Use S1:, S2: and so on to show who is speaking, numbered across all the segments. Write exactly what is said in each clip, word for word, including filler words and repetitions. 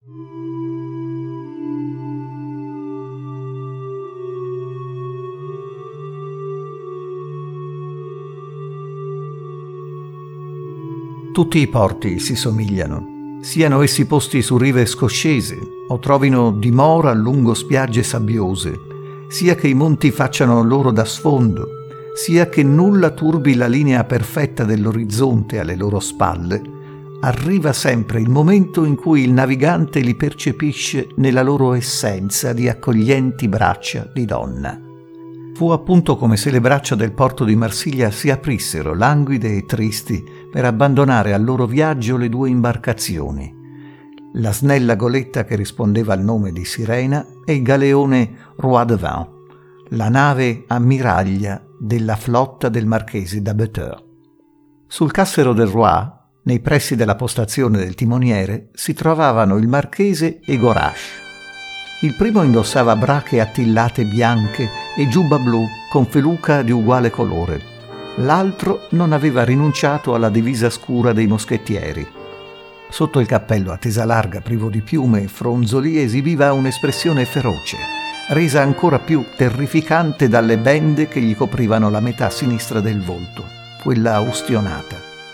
S1: Tutti i porti si somigliano, siano essi posti su rive scoscese o trovino dimora lungo spiagge sabbiose, sia che i monti facciano loro da sfondo, sia che nulla turbi la linea perfetta dell'orizzonte alle loro spalle, arriva sempre il momento in cui il navigante li percepisce nella loro essenza di accoglienti braccia di donna. Fu appunto come se le braccia del porto di Marsiglia si aprissero languide e tristi per abbandonare al loro viaggio le due imbarcazioni, la snella goletta che rispondeva al nome di Sirena e il galeone Roi de Vin, la nave ammiraglia della flotta del marchese d'Abeteur. Sul cassero del Roi, nei pressi della postazione del timoniere, si trovavano il marchese e Gorache. Il primo indossava brache attillate bianche e giubba blu con feluca di uguale colore. L'altro non aveva rinunciato alla divisa scura dei moschettieri. Sotto il cappello a tesa larga privo di piume e fronzoli esibiva un'espressione feroce, resa ancora più terrificante dalle bende che gli coprivano la metà sinistra del volto, quella ustionata.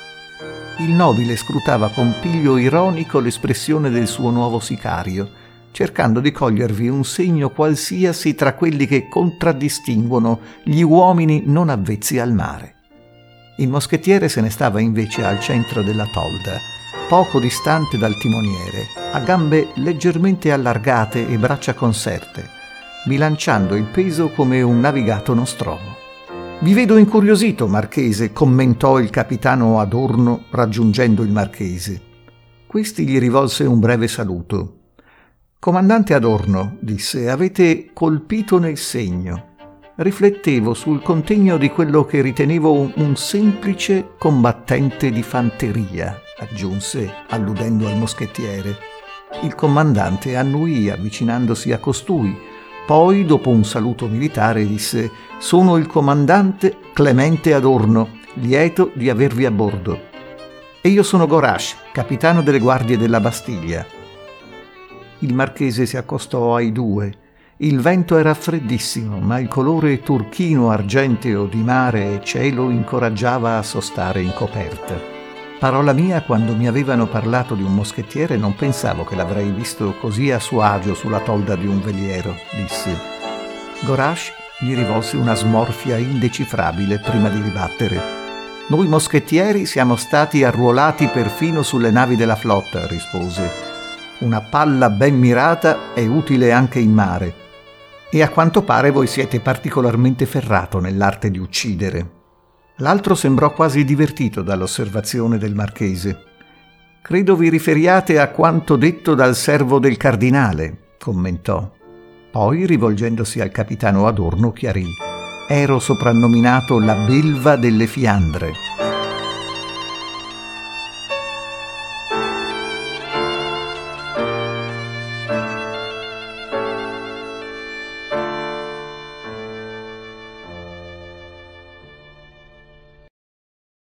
S1: Il nobile scrutava con piglio ironico l'espressione del suo nuovo sicario, cercando di cogliervi un segno qualsiasi tra quelli che contraddistinguono gli uomini non avvezzi al mare. Il moschettiere se ne stava invece al centro della tolda, poco distante dal timoniere, a gambe leggermente allargate e braccia conserte, bilanciando il peso come un navigato nostromo. «Vi vedo incuriosito, marchese», commentò il capitano Adorno raggiungendo il marchese. Questi gli rivolse un breve saluto. «Comandante Adorno», disse, «avete colpito nel segno. Riflettevo sul contegno di quello che ritenevo un, un semplice combattente di fanteria», aggiunse, alludendo al moschettiere. Il comandante annuì avvicinandosi a costui. Poi, dopo un saluto militare, disse: «Sono il comandante Clemente Adorno, lieto di avervi a bordo». «E io sono Gorache, capitano delle guardie della Bastiglia». Il marchese si accostò ai due. Il vento era freddissimo, ma il colore turchino argenteo di mare e cielo incoraggiava a sostare in coperta. Parola mia, quando mi avevano parlato di un moschettiere non pensavo che l'avrei visto così a suo agio sulla tolda di un veliero, disse. Gorache gli rivolse una smorfia indecifrabile prima di ribattere. «Noi moschettieri siamo stati arruolati perfino sulle navi della flotta», rispose. «Una palla ben mirata è utile anche in mare. E a quanto pare voi siete particolarmente ferrato nell'arte di uccidere». L'altro sembrò quasi divertito dall'osservazione del marchese. «Credo vi riferiate a quanto detto dal servo del cardinale», commentò. Poi, rivolgendosi al capitano Adorno, chiarì: «Ero soprannominato la belva delle Fiandre».